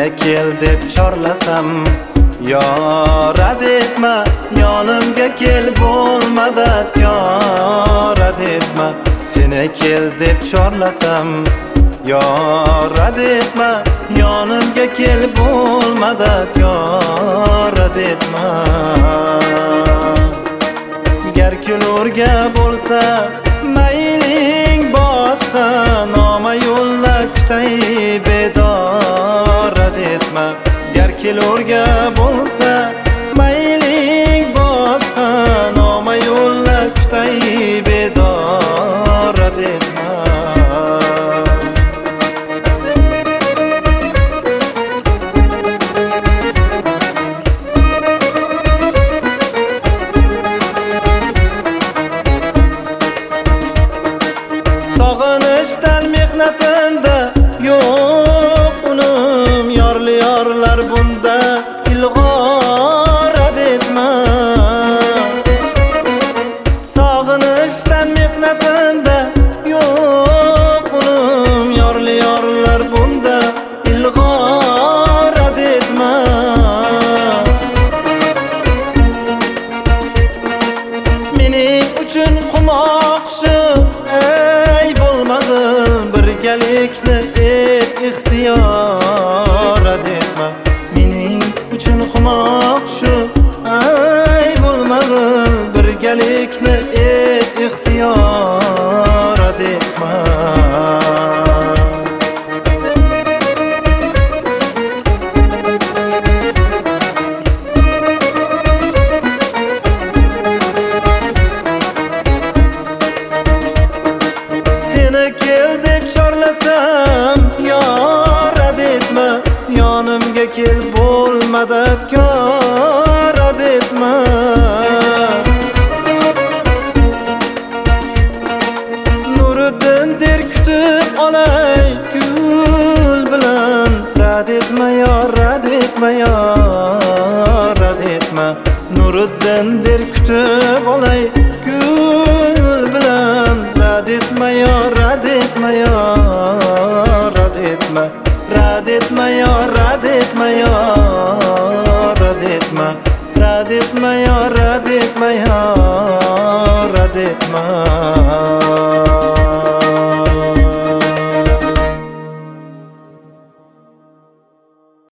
Seni kel deb chorlasam yo rad etma, yonimga kel bo'lmadadkor rad etma. Seni kel deb chorlasam yo rad etma, yonimga kel bo'lmadadkor rad etma. Gar kulurga bo'lsa mayling boshqa, noma yo'lla kutay bedor rad etma. Gar kelurga bo'lsa mayling boshqa, noma yo'lla kutay bedor rad etma. Sog'inishdan mehnatimda yo'q unum, yorli yorlar bunda ilg'or rad etma. Sog'inishdan mehnatimda yo'q unum, yorli yorlar bunda ilg'or rad etma. Mening uchun qumoq shu birgalikni et ixtiyor rad etma. Mening uchun xumoq shu ay bo'lmag'in, birgalikni et ixtiyor rad etma. Seni kel deb chorlasam yo rad etma, yonimga kel bo'lmadadkor rad etma. Nuriddin der kutib olay gul bilan, rad etma yo rad etma yo rad etma. Nuriddin der kutib olay gul bilan, rad etma yo rad etma yo rad etma. Rad etma yo rad etma yo